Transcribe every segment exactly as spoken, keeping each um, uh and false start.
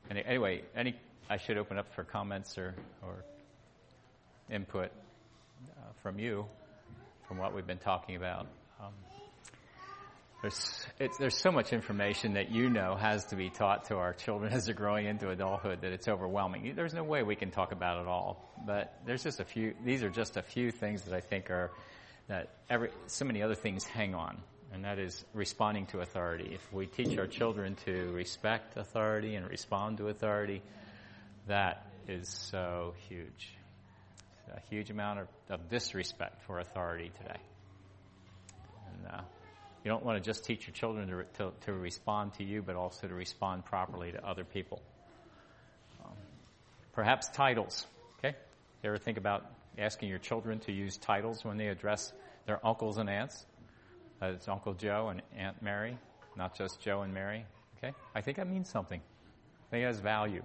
any, anyway, any I should open up for comments or, or input uh, from you, from what we've been talking about. Um, there's it's, there's so much information that you know has to be taught to our children as they're growing into adulthood that it's overwhelming. There's no way we can talk about it all, but there's just a few. These are just a few things that I think are that every so many other things hang on, and that is responding to authority. If we teach our children to respect authority and respond to authority, that is so huge. It's a huge amount of, of disrespect for authority today. And uh, you don't want to just teach your children to, to, to respond to you, but also to respond properly to other people. Um, perhaps titles, okay? You ever think about asking your children to use titles when they address their uncles and aunts? Uh, it's Uncle Joe and Aunt Mary, not just Joe and Mary, okay? I think that means something. I think it has value.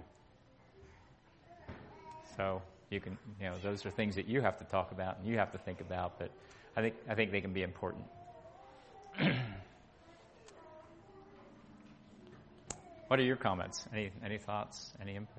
So you can, you know, those are things that you have to talk about and you have to think about, but I think I think they can be important. What are your comments? Any any thoughts? Any input?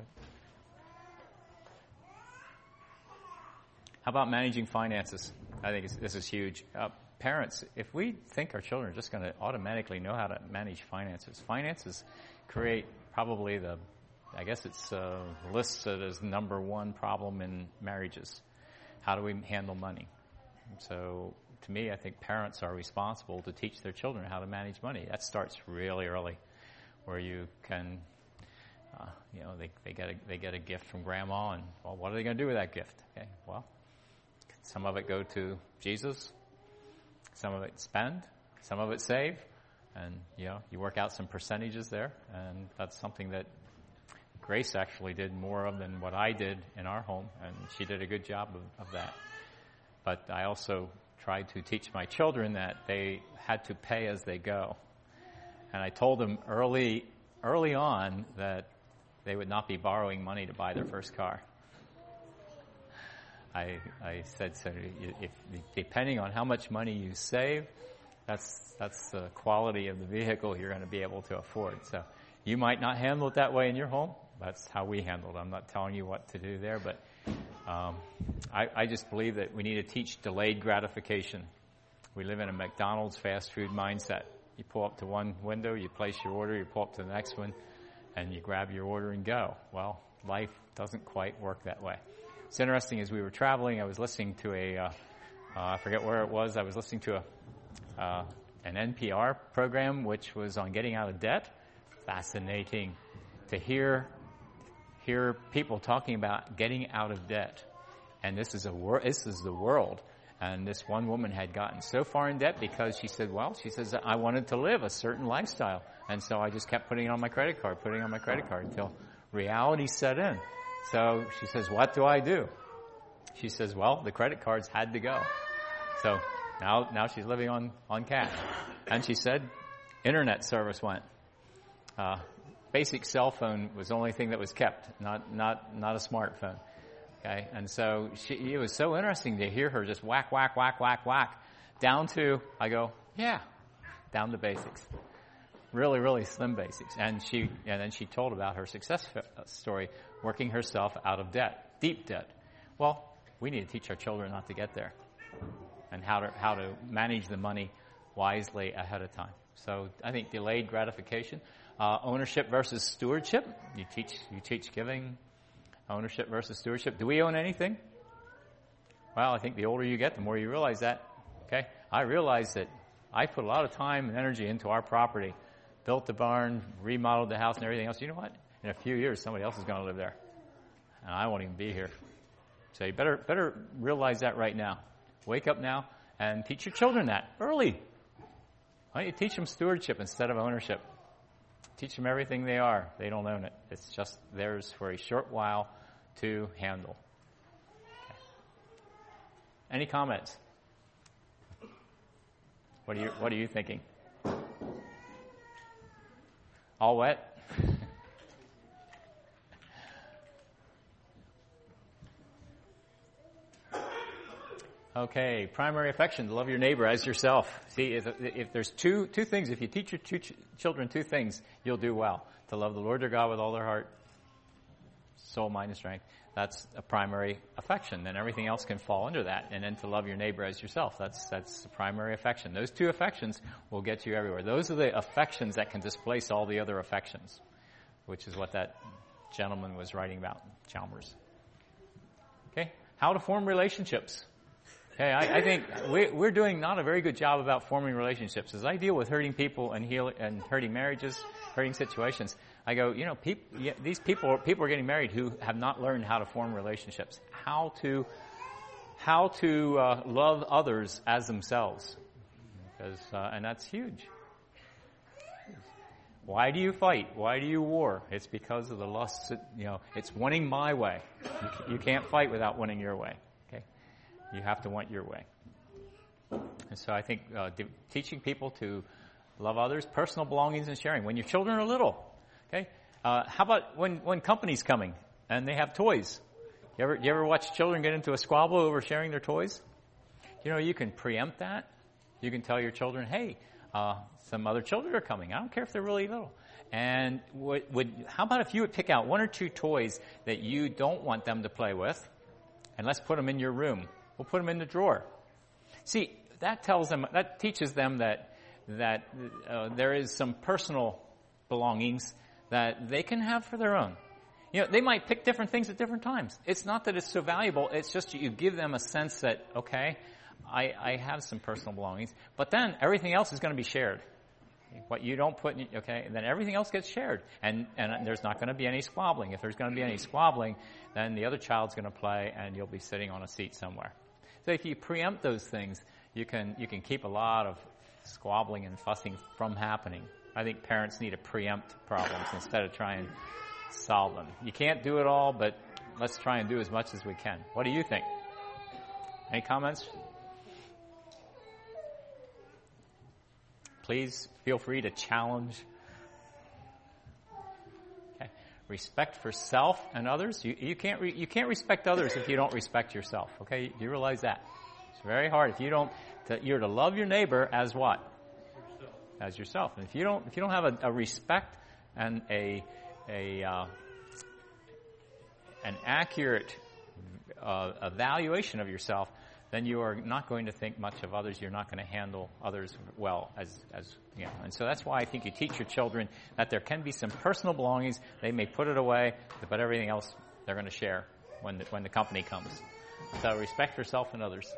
How about managing finances? I think it's, this is huge. Uh, parents, if we think our children are just going to automatically know how to manage finances, finances create probably the, I guess it's uh, listed as number one problem in marriages. How do we handle money? So to me, I think parents are responsible to teach their children how to manage money. That starts really early, where you can, uh, you know, they, they get a, they get a gift from grandma, and well, what are they going to do with that gift? Okay, well, some of it go to Jesus, some of it spend, some of it save, and you know, you work out some percentages there, and that's something that Grace actually did more of than what I did in our home, and she did a good job of, of that. But I also tried to teach my children that they had to pay as they go. And I told them early early on that they would not be borrowing money to buy their first car. I I said, so if depending on how much money you save, that's that's the quality of the vehicle you're going to be able to afford. So you might not handle it that way in your home. That's how we handle it. I'm not telling you what to do there, but um, I, I just believe that we need to teach delayed gratification. We live in a McDonald's fast food mindset. You pull up to one window, you place your order, you pull up to the next one, and you grab your order and go. Well, life doesn't quite work that way. It's interesting, as we were traveling, I was listening to a, uh, uh, I forget where it was, I was listening to a uh, an N P R program which was on getting out of debt. Fascinating to hear hear people talking about getting out of debt. And this is a wor- this is the world. And this one woman had gotten so far in debt because she said, well, she says, I wanted to live a certain lifestyle. And so I just kept putting it on my credit card, putting it on my credit card until reality set in. So she says, what do I do? She says, well, the credit cards had to go. So now now she's living on, on cash. And she said, internet service went. Uh, basic cell phone was the only thing that was kept, not not not a smartphone. Okay, and so she, it was so interesting to hear her just whack, whack, whack, whack, whack, down to, I go, yeah, down to basics. Really, really slim basics. And she, and then she told about her success story, working herself out of debt, deep debt. Well, we need to teach our children not to get there, and how to how to manage the money wisely ahead of time. So I think delayed gratification, uh, ownership versus stewardship. You teach you teach giving. Ownership versus stewardship. Do we own anything? Well, I think the older you get, the more you realize that. Okay? I realize that I put a lot of time and energy into our property, built the barn, remodeled the house and everything else. You know what? In a few years, somebody else is going to live there. And I won't even be here. So you better better realize that right now. Wake up now and teach your children that early. Why don't you teach them stewardship instead of ownership? Teach them everything they are. They don't own it. It's just theirs for a short while to handle. Okay. Any comments? What are you What are you thinking? All wet? Okay, primary affection, to love your neighbor as yourself. See, if, if there's two two things, if you teach your two ch- children two things, you'll do well. To love the Lord their God with all their heart, soul, mind, and strength. That's a primary affection. Then everything else can fall under that. And then to love your neighbor as yourself. That's that's the primary affection. Those two affections will get you everywhere. Those are the affections that can displace all the other affections, which is what that gentleman was writing about, Chalmers. Okay, how to form relationships. Okay, I, I think we, we're doing not a very good job about forming relationships. As I deal with hurting people and heal and hurting marriages, hurting situations, I go, you know, peop, yeah, these people people are getting married who have not learned how to form relationships, how to how to uh, love others as themselves, because uh, and that's huge. Why do you fight? Why do you war? It's because of the lust. You know, it's wanting my way. You, you can't fight without wanting your way. Okay, you have to want your way. And so I think uh, de- teaching people to love others, personal belongings, and sharing. When your children are little. Okay, uh, how about when, when company's coming and they have toys? You ever you ever watch children get into a squabble over sharing their toys? You know, you can preempt that. You can tell your children, hey, uh, some other children are coming. I don't care if they're really little. And would, would how about if you would pick out one or two toys that you don't want them to play with, and let's put them in your room. We'll put them in the drawer. See, that tells them, that teaches them that that uh, there is some personal belongings that they can have for their own. You know, they might pick different things at different times. It's not that it's so valuable. It's just you give them a sense that, okay, I, I have some personal belongings. But then everything else is going to be shared. What you don't put in, okay, then everything else gets shared. And, and there's not going to be any squabbling. If there's going to be any squabbling, then the other child's going to play and you'll be sitting on a seat somewhere. So if you preempt those things, you can you can keep a lot of squabbling and fussing from happening. I think parents need to preempt problems instead of try and solve them. You can't do it all, but let's try and do as much as we can. What do you think? Any comments? Please feel free to challenge. Okay. Respect for self and others. You, you can't re, you can't respect others if you don't respect yourself. Okay, you realize that? It's very hard. If you don't, to, you're to love your neighbor as what? As yourself. And if you don't, if you don't have a, a respect and a a uh, an accurate uh, evaluation of yourself, then you are not going to think much of others. You're not going to handle others well, as as you know. And so that's why I think you teach your children that there can be some personal belongings. They may put it away, but everything else they're going to share when the, when the company comes. So respect for self and others.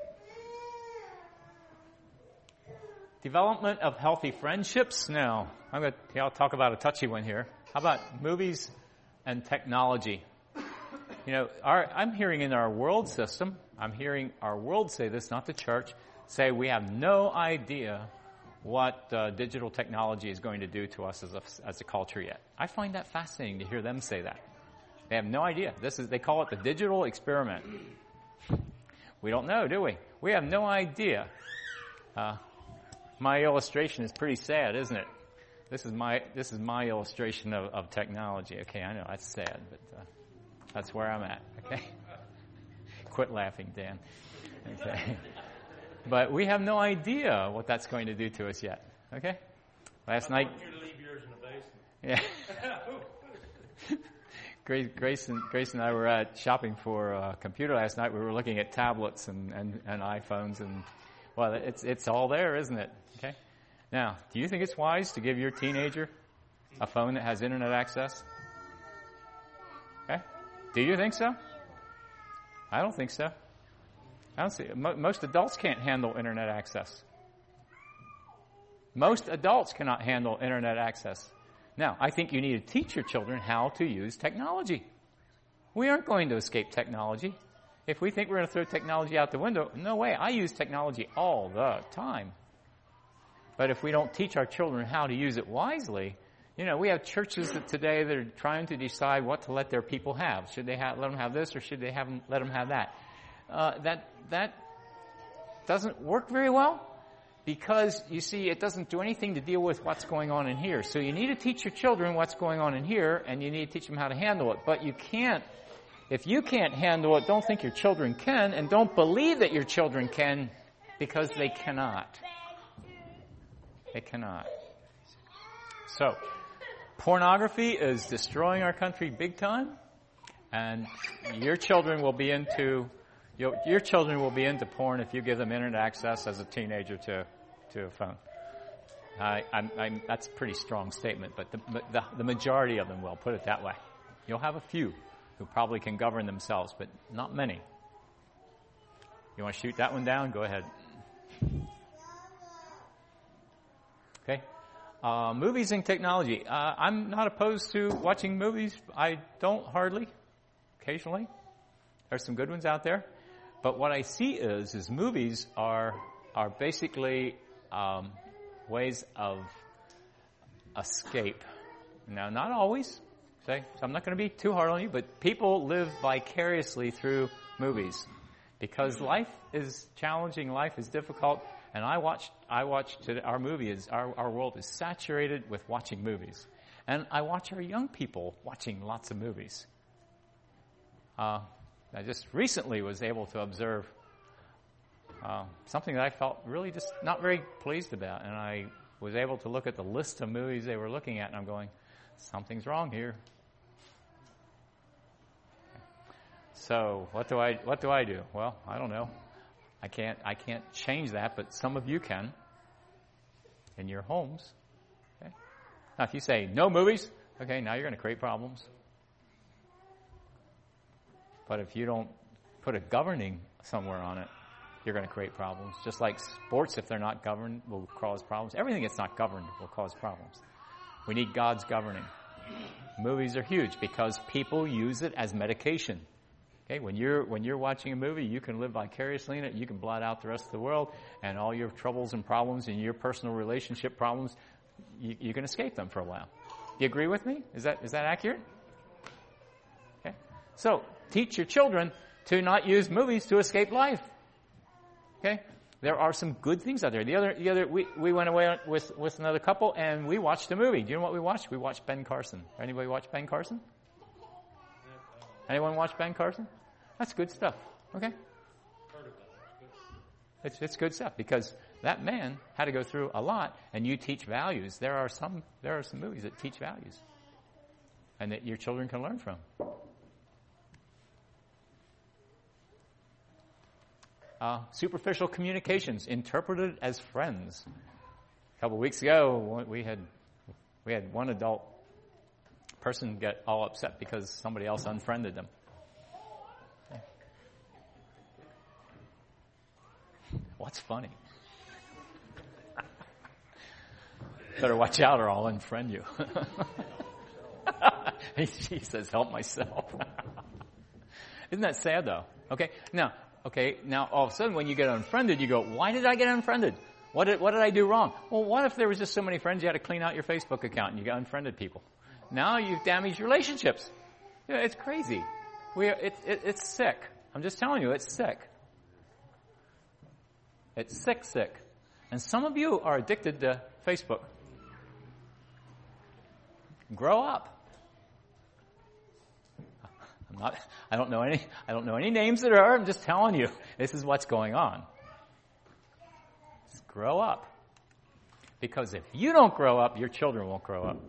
Development of healthy friendships. Now, I'm going to I'll talk about a touchy one here. How about movies and technology? You know, our, I'm hearing in our world system, I'm hearing our world say this, not the church, say we have no idea what uh, digital technology is going to do to us as a, as a culture yet. I find that fascinating to hear them say that. They have no idea. This is, they call it the digital experiment. We don't know, do we? We have no idea. Uh, My illustration is pretty sad, isn't it? This is my this is my illustration of, of technology. Okay, I know that's sad, but uh, that's where I'm at. Okay, quit laughing, Dan. Okay, but we have no idea what that's going to do to us yet. Okay, last I night. want you to leave yours in the basement. Yeah. Grace, Grace, and, Grace and I were at shopping for a computer last night. We were looking at tablets and, and, and iPhones and. Well, it's it's all there, isn't it? Okay. Now, do you think it's wise to give your teenager a phone that has internet access? Okay. Do you think so? I don't think so. I don't see. Most adults can't handle internet access. Most adults cannot handle internet access. Now, I think you need to teach your children how to use technology. We aren't going to escape technology. If we think we're going to throw technology out the window, no way. I use technology all the time. But if we don't teach our children how to use it wisely, you know, we have churches that today that are trying to decide what to let their people have. Should they have, let them have this or should they have them, let them have that? Uh, that that doesn't work very well because, you see, it doesn't do anything to deal with what's going on in here. So you need to teach your children what's going on in here, and you need to teach them how to handle it. But you can't, if you can't handle it, don't think your children can, and don't believe that your children can, because they cannot. They cannot. So, pornography is destroying our country big time. And your children will be into your, your children will be into porn if you give them internet access as a teenager to to a phone. I, I'm, I'm, that's a pretty strong statement, but the, the the majority of them will. Put it that way. You'll have a few who probably can govern themselves, but not many. You want to shoot that one down? Go ahead. Okay. Uh, movies and technology. Uh, I'm not opposed to watching movies. I don't hardly. Occasionally. There's some good ones out there. But what I see is, is movies are, are basically, um, ways of escape. Now, not always. Okay? So I'm not going to be too hard on you, but people live vicariously through movies. Because life is challenging, life is difficult, and I watched, I watched today, our movie is, our, our world is saturated with watching movies. And I watch our young people watching lots of movies. Uh, I just recently was able to observe, uh, something that I felt really just not very pleased about. And I was able to look at the list of movies they were looking at, and I'm going, something's wrong here. So what do I what do I do? Well, I don't know. I can't I can't change that, but some of you can in your homes. Okay? Now, if you say no movies, okay, now you're going to create problems. But if you don't put a governing somewhere on it, you're going to create problems. Just like sports, if they're not governed, will cause problems. Everything that's not governed will cause problems. We need God's governing. Movies are huge because people use it as medication. Okay, when you're when you're watching a movie, you can live vicariously in it. You can blot out the rest of the world, and all your troubles and problems and your personal relationship problems, you, you can escape them for a while. Do you agree with me? Is that is that accurate? Okay, so teach your children to not use movies to escape life. Okay, there are some good things out there. The other the other we we went away with with another couple, and we watched a movie. Do you know what we watched? We watched Ben Carson. Anybody watch Ben Carson? Anyone watch Ben Carson? That's good stuff. Okay? It's it's good stuff because that man had to go through a lot, and you teach values. There are some there are some movies that teach values, and that your children can learn from. Uh, superficial communications interpreted as friends. A couple of weeks ago, we had we had one adult person get all upset because somebody else unfriended them. What's funny? Better watch out or I'll unfriend you. he, he says, help myself. Isn't that sad though? Okay. Now, okay. Now all of a sudden when you get unfriended, you go, why did I get unfriended? What did, what did I do wrong? Well, what if there was just so many friends you had to clean out your Facebook account and you got unfriended people? Now you've damaged relationships. Yeah, it's crazy. We are, it, it, it's sick. I'm just telling you, it's sick. It's sick, sick. And some of you are addicted to Facebook. Grow up. I'm not, I don't know any, I don't know any names that are, I'm just telling you, this is what's going on. Just grow up. Because if you don't grow up, your children won't grow up.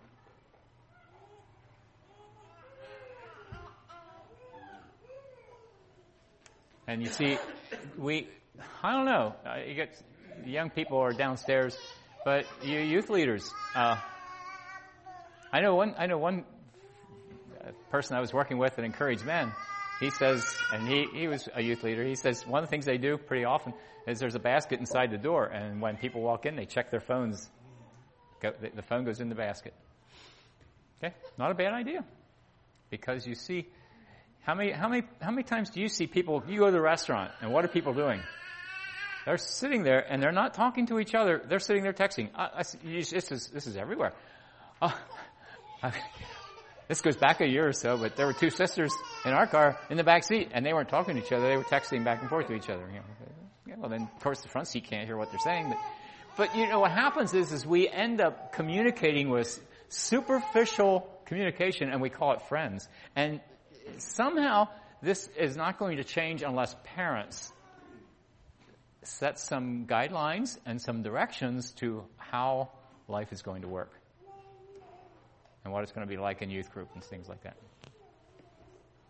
And you see, we, I don't know, uh, you get, young people are downstairs, but you youth leaders, uh, I know one, I know one person I was working with that encouraged men, he says, and he, he was a youth leader, he says one of the things they do pretty often is there's a basket inside the door, and when people walk in, they check their phones. Go, the, the phone goes in the basket. Okay? Not a bad idea. Because you see, how many, how many, how many times do you see people, you go to the restaurant, and what are people doing? They're sitting there, and they're not talking to each other. They're sitting there texting. Uh, I, this is, this is everywhere. Uh, uh, this goes back a year or so, but there were two sisters in our car in the back seat, and they weren't talking to each other. They were texting back and forth to each other. You know. Yeah, well, then, of course, the front seat can't hear what they're saying. But, but you know, what happens is, is we end up communicating with superficial communication, and we call it friends. And somehow, this is not going to change unless parents set some guidelines and some directions to how life is going to work and what it's going to be like in youth group and things like that.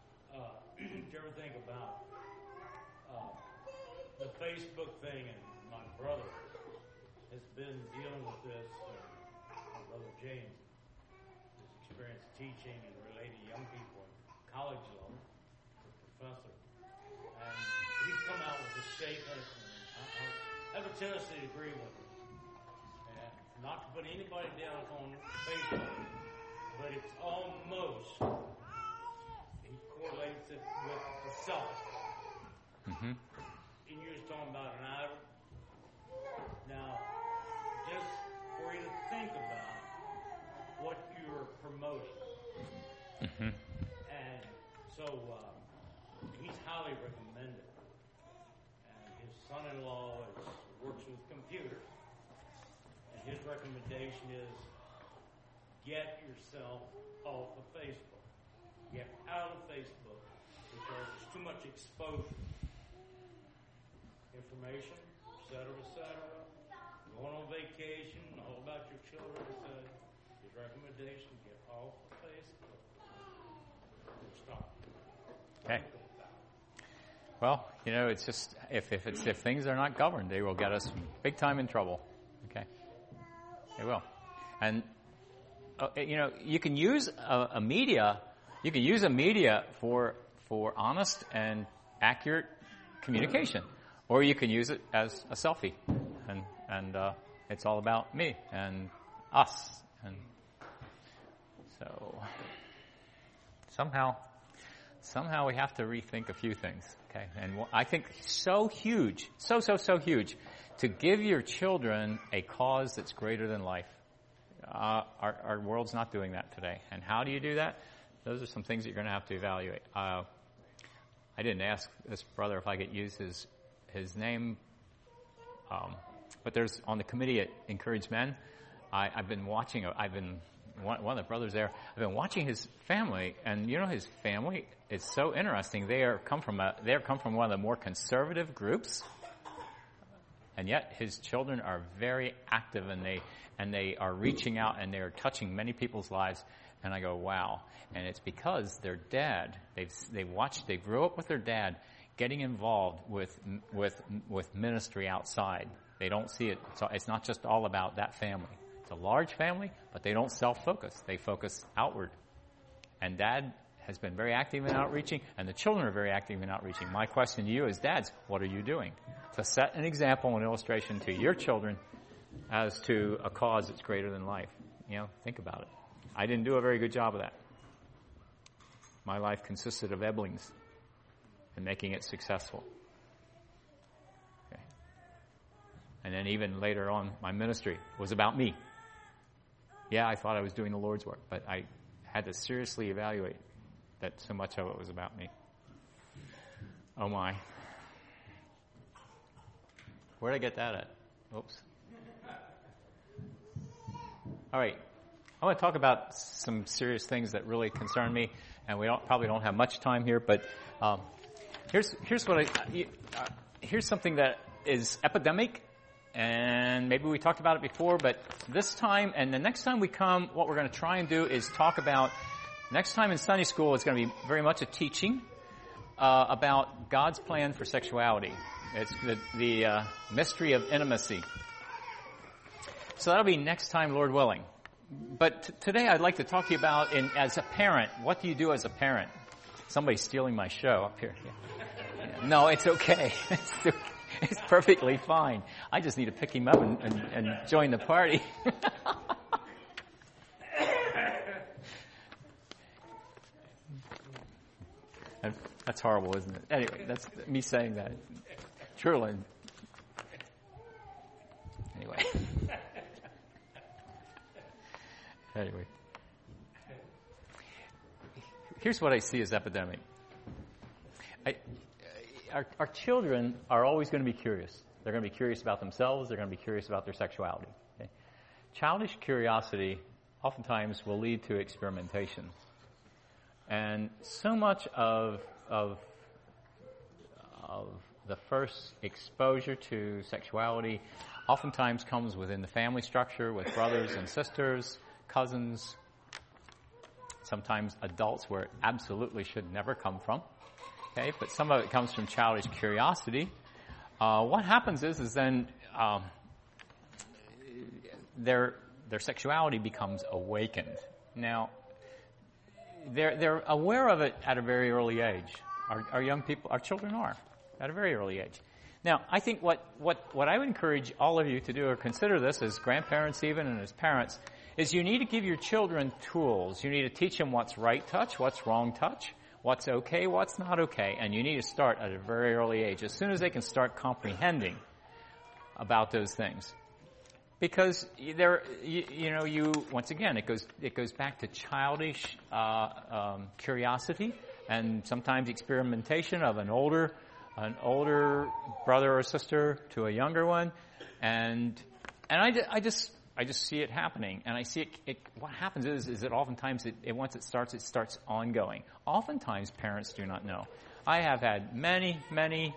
did you ever think about uh, the Facebook thing? And my brother has been dealing with this. Uh, my brother James, his experience teaching and relating to young people at college level, as a professor, and he's come out with a statement. And I, I have a tendency to agree with him, and not to put anybody down on Facebook, but it's almost. Correlates it with the self. Mm-hmm. And you're just talking about an idol. Now, just for you to think about what you're promoting. Mm-hmm. And so uh, he's highly recommended. And his son-in-law is, works with computers. And his recommendation is get yourself off of Facebook. Get out of Facebook because there's too much exposure. Information, et cetera, et cetera. Going on vacation, all about your children, et cetera. His recommendation, get off of Facebook. Stop. Okay. Well, you know, it's just, if, if it's if things are not governed, they will get us big time in trouble. Okay? They will. And, uh, you know, you can use a, a media... You can use a media for for honest and accurate communication, or you can use it as a selfie, and and uh, it's all about me and us, and so somehow somehow we have to rethink a few things. Okay, and I think so huge, so so so huge, to give your children a cause that's greater than life. Uh, our our world's not doing that today, and how do you do that? Those are some things that you're going to have to evaluate. Uh, I didn't ask this brother if I could use his his name, um, but there's on the committee at Encourage Men. I, I've been watching. I've been one, one of the brothers there. I've been watching his family, and you know his family. It's so interesting. They are come from a they are come from one of the more conservative groups, and yet his children are very active, and they and they are reaching out, and they are touching many people's lives. And I go, wow. And it's because their dad, they've, they watched, they grew up with their dad getting involved with, with, with ministry outside. They don't see it. So it's not just all about that family. It's a large family, but they don't self-focus. They focus outward. And dad has been very active in outreaching, and the children are very active in outreaching. My question to you is, dads, what are you doing to set an example and illustration to your children as to a cause that's greater than life? You know, think about it. I didn't do a very good job of that. My life consisted of Eblings and making it successful. Okay. And then even later on, my ministry was about me. Yeah, I thought I was doing the Lord's work, but I had to seriously evaluate that so much of it was about me. Oh my. Where did I get that at? Oops. All right. I want to talk about some serious things that really concern me, and we don't, probably don't have much time here. But um, here's here's what I uh, here's something that is epidemic, and maybe we talked about it before, but this time and the next time we come, what we're going to try and do is talk about. Next time in Sunday school, it's going to be very much a teaching uh, about God's plan for sexuality. It's the, the uh, mystery of intimacy. So that'll be next time, Lord willing. But t- today I'd like to talk to you about, in, as a parent, what do you do as a parent? Somebody's stealing my show up here. Yeah. Yeah. No, it's okay. It's, it's perfectly fine. I just need to pick him up and, and, and join the party. That's horrible, isn't it? Anyway, that's me saying that. Truly. Anyway. Anyway. Here's what I see as epidemic. I, our, our children are always going to be curious. They're going to be curious about themselves. They're going to be curious about their sexuality. Okay? Childish curiosity oftentimes will lead to experimentation. And so much of of of the first exposure to sexuality oftentimes comes within the family structure with brothers and sisters, cousins, sometimes adults where it absolutely should never come from. Okay, but some of it comes from childish curiosity. Uh, what happens is, is then um, their their sexuality becomes awakened. Now, they're they're aware of it at a very early age. Our, our young people, our children are at a very early age. Now, I think what, what, what I would encourage all of you to do, or consider this as grandparents even and as parents, is you need to give your children tools. You need to teach them what's right touch, what's wrong touch, what's okay, what's not okay, and you need to start at a very early age, as soon as they can start comprehending about those things. Because there, you, you know, you once again, it goes it goes back to childish uh, um, curiosity and sometimes experimentation of an older an older brother or sister to a younger one, and and I, I just I just see it happening, and I see it. it what happens is is that oftentimes it, it once it starts, it starts ongoing. Oftentimes parents do not know. I have had many many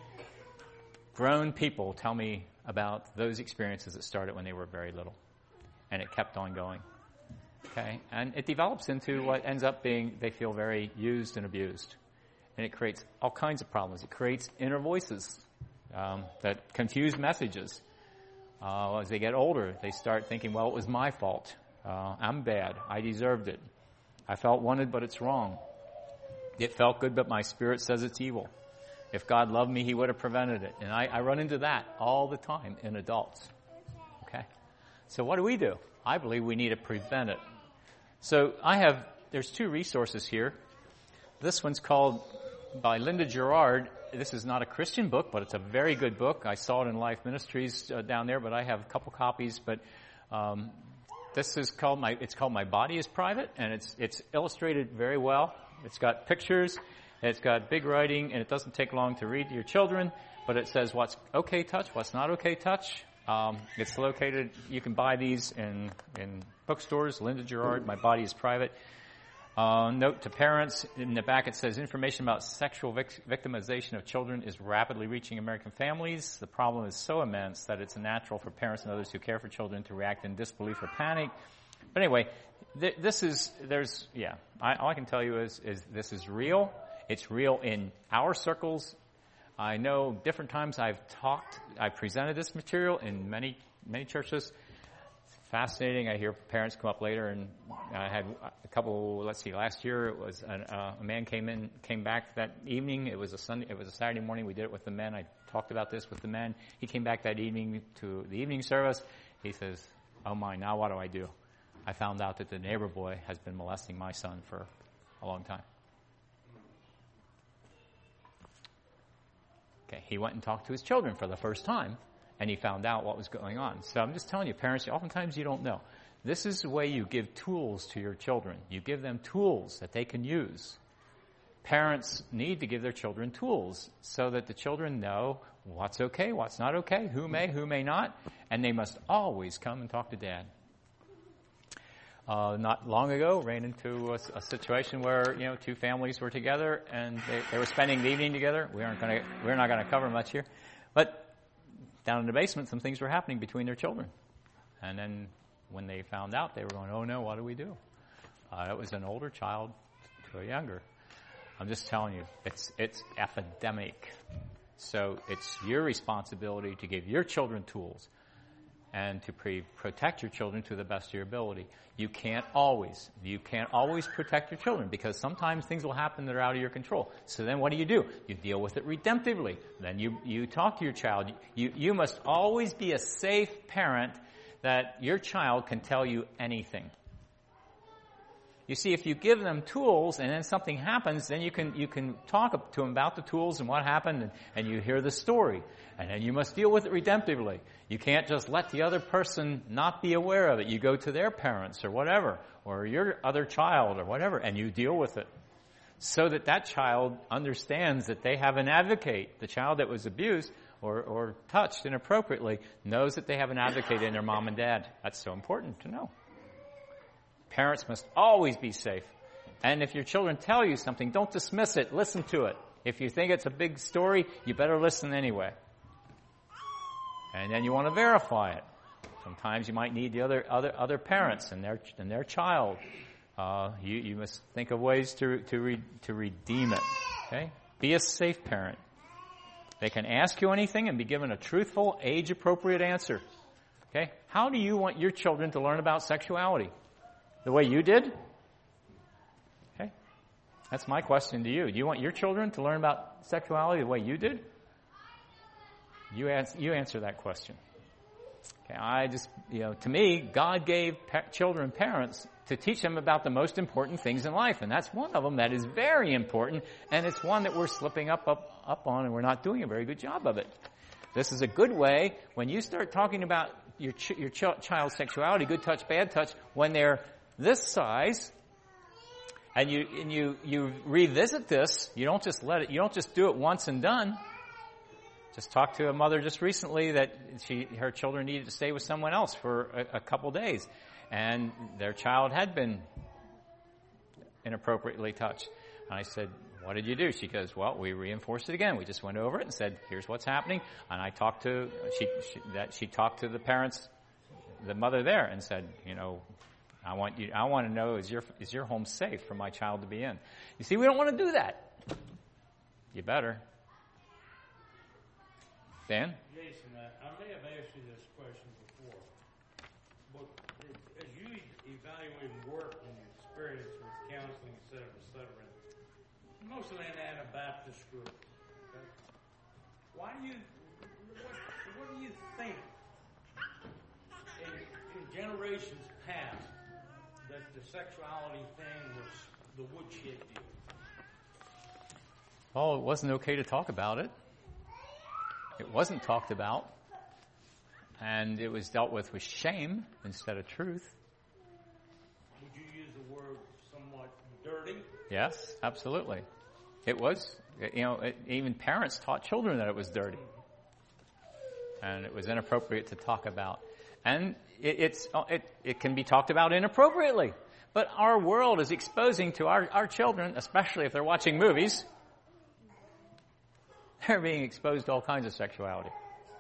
grown people tell me about those experiences that started when they were very little, and it kept on going. Okay, and it develops into what ends up being they feel very used and abused, and it creates all kinds of problems. It creates inner voices um, that confuse messages. Uh, as they get older, they start thinking, "Well, it was my fault. Uh, I'm bad. I deserved it. I felt wanted, but it's wrong. It felt good, but my spirit says it's evil. If God loved me, he would have prevented it." And I, I run into that all the time in adults. Okay? So what do we do? I believe we need to prevent it. So I have, there's two resources here. This one's called, by Linda Gerard. This is not a Christian book, but it's a very good book. I saw it in Life Ministries uh, down there, but I have a couple copies. But um, this is called my, it's called My Body is Private, and it's it's illustrated very well. It's got pictures. It's got big writing, and it doesn't take long to read to your children, but it says what's okay touch, what's not okay touch. Um, it's located, you can buy these in, in bookstores. Linda Gerard, My Body is Private. Uh, note to parents, in the back it says, information about sexual vic- victimization of children is rapidly reaching American families. The problem is so immense that it's natural for parents and others who care for children to react in disbelief or panic. But anyway, th- this is, there's, yeah, I, all I can tell you is, is this is real. It's real in our circles. I know different times I've talked, I've presented this material in many, many churches. It's fascinating. I hear parents come up later, and I had a couple, let's see, last year it was an, uh, a man came in, came back that evening. It was a Sunday, it was a Saturday morning. We did it with the men. I talked about this with the men. He came back that evening to the evening service. He says, "Oh my, now what do I do? I found out that the neighbor boy has been molesting my son for a long time." Okay, he went and talked to his children for the first time, and he found out what was going on. So I'm just telling you, parents, oftentimes you don't know. This is the way you give tools to your children. You give them tools that they can use. Parents need to give their children tools so that the children know what's okay, what's not okay, who may, who may not, and they must always come and talk to Dad. Uh, not long ago, ran into a, a situation where, you know, two families were together and they, they were spending the evening together. We aren't going to, we're not going to cover much here, but down in the basement, some things were happening between their children. And then when they found out, they were going, "Oh no, what do we do?" Uh, it was an older child to a younger. I'm just telling you, it's it's epidemic. So it's your responsibility to give your children tools and to pre- protect your children to the best of your ability. You can't always, you can't always protect your children because sometimes things will happen that are out of your control. So then what do you do? You deal with it redemptively. Then you, you talk to your child. You, you must always be a safe parent that your child can tell you anything. You see, if you give them tools and then something happens, then you can you can talk to them about the tools and what happened, and, and you hear the story. And then you must deal with it redemptively. You can't just let the other person not be aware of it. You go to their parents or whatever, or your other child or whatever, and you deal with it. So that that child understands that they have an advocate. The child that was abused or, or touched inappropriately knows that they have an advocate in their mom and dad. That's so important to know. Parents must always be safe. And if your children tell you something, don't dismiss it. Listen to it. If you think it's a big story, you better listen anyway. And then you want to verify it. Sometimes you might need the other other other parents and their and their child Uh, you, you must think of ways to to re, to redeem it. Okay? Be a safe parent. They can ask you anything and be given a truthful, age-appropriate answer. Okay? How do you want your children to learn about sexuality? The way you did? Okay? That's my question to you. Do you want your children to learn about sexuality the way you did? You answer, you answer that question. Okay, I just, you know, to me, God gave pa- children parents to teach them about the most important things in life, and that's one of them that is very important, and it's one that we're slipping up, up, up on, and we're not doing a very good job of it. This is a good way when you start talking about your ch- your ch- child's sexuality, good touch, bad touch, when they're this size, and you and you you revisit this. You don't just let it. You don't just do it once and done. Just talked to a mother just recently that she her children needed to stay with someone else for a, a couple days, and their child had been inappropriately touched. And I said, "What did you do?" She goes, "Well, we reinforced it again. We just went over it and said, here's what's happening." And I talked to she, she that she talked to the parents, the mother there, and said, "You know, I want you. I want to know is your is your home safe for my child to be in?" You see, we don't want to do that. You better. Dan? Jason, I, I may have asked you this question before, but as you evaluate work and experience with counseling, et cetera, et cetera, mostly in an Anabaptist group, okay? Why do you, what, what do you think in, in generations past that the sexuality thing was the woodshed deal? Oh, it wasn't okay to talk about it. It wasn't talked about, and it was dealt with with shame instead of truth. Would you use the word somewhat dirty? Yes, absolutely. It was, you know, it, even parents taught children that it was dirty, and it was inappropriate to talk about. And it, it's it, it can be talked about inappropriately. But our world is exposing to our, our children, especially if they're watching movies, they're being exposed to all kinds of sexuality.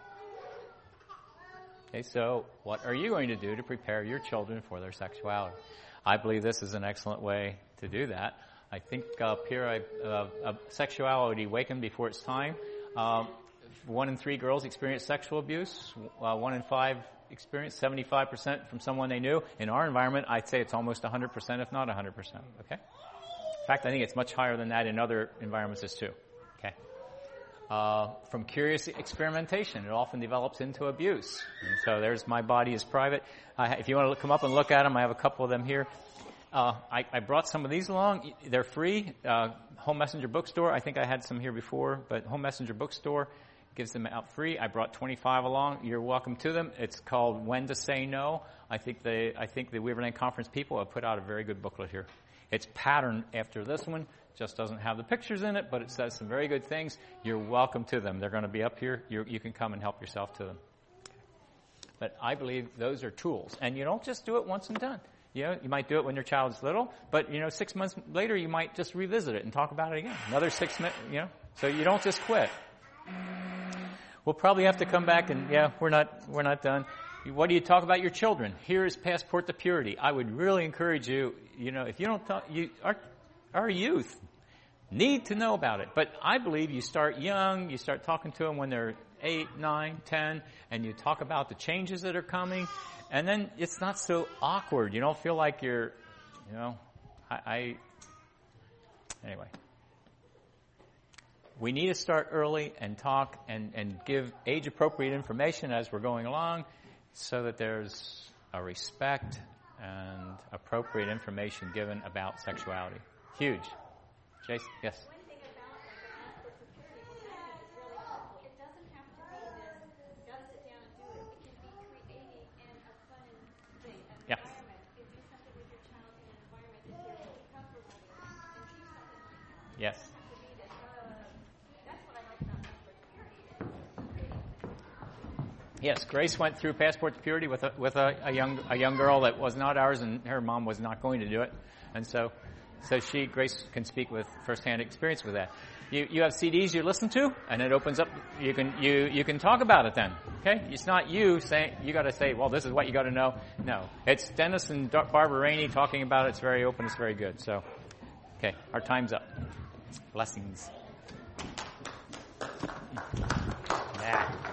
Okay, so what are you going to do to prepare your children for their sexuality? I believe this is an excellent way to do that. I think uh, here, I, uh, uh, Sexuality Awakened Before It's Time. Um, one in three girls experience sexual abuse. Uh, one in five experience seventy-five percent from someone they knew. In our environment, I'd say it's almost one hundred percent, if not one hundred percent. Okay. In fact, I think it's much higher than that in other environments as too. Okay. Uh, from curious experimentation, it often develops into abuse. And so there's My Body is Private. Uh, if you want to look, come up and look at them, I have a couple of them here. Uh, I, I brought some of these along. They're free. Uh, Home Messenger Bookstore. I think I had some here before, but Home Messenger Bookstore gives them out free. I brought twenty-five along. You're welcome to them. It's called When to Say No. I think they, I think the Weaverland Conference people have put out a very good booklet here. It's patterned after this one. Just doesn't have the pictures in it, but it says some very good things. You're welcome to them. They're going to be up here. You're, you can come and help yourself to them. But I believe those are tools. And you don't just do it once and done. You know, you might do it when your child's little, but, you know, six months later, you might just revisit it and talk about it again. Another six months, you know. So you don't just quit. We'll probably have to come back and, yeah, we're not, we're not done. What do you talk about your children? Here is Passport to Purity. I would really encourage you, you know, if you don't talk, you, our, our youth need to know about it. But I believe you start young, you start talking to them when they're eight, nine, ten, and you talk about the changes that are coming, and then it's not so awkward. You don't feel like you're, you know, I, I anyway. We need to start early and talk and, and give age-appropriate information as we're going along so that there's a respect and appropriate information given about sexuality. Huge. Jason, yes? One thing about like the Passport to Purity, what I think is really helpful, it doesn't have to be this, gotta sit down and do it. It can be creating and a fun thing, an Yeah. environment. You can do something with your child in an environment that they're really comfortable with and choose something like that. Yes. It doesn't have to be this, uh, that's what I like about Passport to Purity, is creating. Yes, Grace went through Passport to Purity with a, with a, a young a young girl that was not ours, and her mom was not going to do it, and so So she, Grace, can speak with firsthand experience with that. You you have C Ds you listen to, and it opens up. You can you you can talk about it then. Okay, it's not you saying you got to say, well, this is what you got to know. No, it's Dennis and Barbara Rainey talking about it. It's very open. It's very good. So, okay, our time's up. Blessings. Yeah.